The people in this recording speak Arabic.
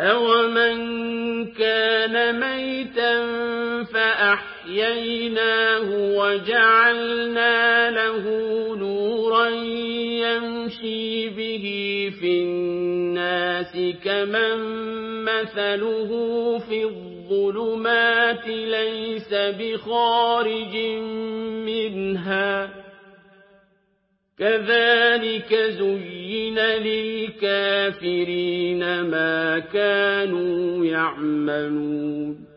أَوَمَن كَانَ مَيْتًا فَأَحْيَيْنَاهُ وَجَعَلْنَا لَهُ نُورًا يَمْشِي بِهِ فِي النَّاسِ كَمَن مَّثَلُهُ فِي الظُّلُمَاتِ لَيْسَ بِخَارِجٍ مِّنْهَا ۚ كَذَٰلِكَ زُيِّنَ لِلْكَافِرِينَ مَا كَانُوا يَعْمَلُونَ